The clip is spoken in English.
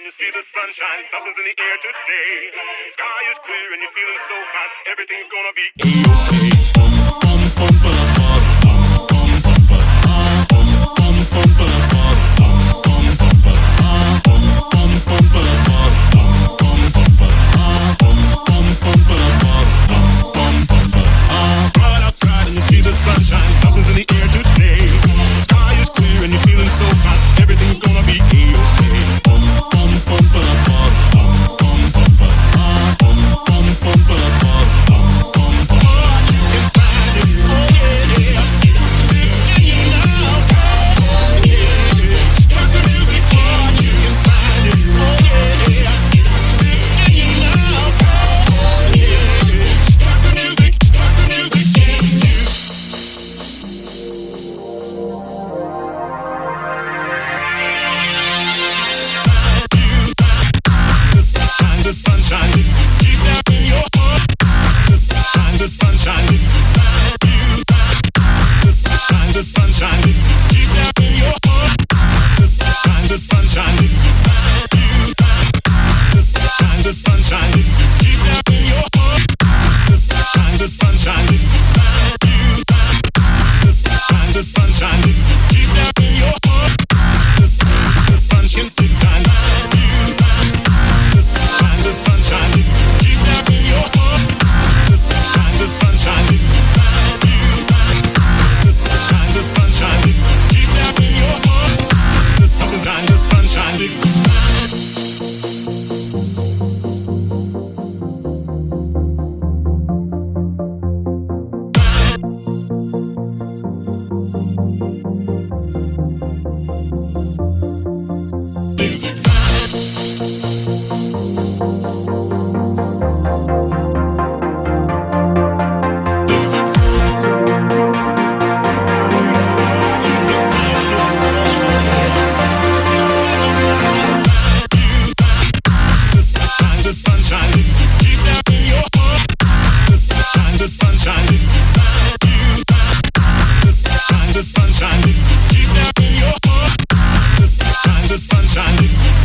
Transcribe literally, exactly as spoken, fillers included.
you see the sunshine, something's in the air today. Sky is clear and you're feeling so fine, everything's gonna be right outside and you see the sunshine, something's in the air today. Sky is clear and you're feeling so fine, everything's gonna be A-okay. The sunshine, keep that in your heart. The sunshine, the sunshine, the sunshine, the sunshine, keep that in your heart. The sunshine, the sunshine, the sunshine, the sunshine, keep that in your heart. The sunshine, the sunshine, the sunshine, the sunshine, keep that in your heart. The sunshine, the sunshine. The sunshine, keep that in your heart. The sunshine, the sunshine, the sunshine, the sunshine, keep that in your heart. The sunshine, the sunshine. The sunshine, keep that in your heart. The sunshine, the sunshine, the sunshine, the sunshine, keep that in your heart. The sunshine, the sunshine.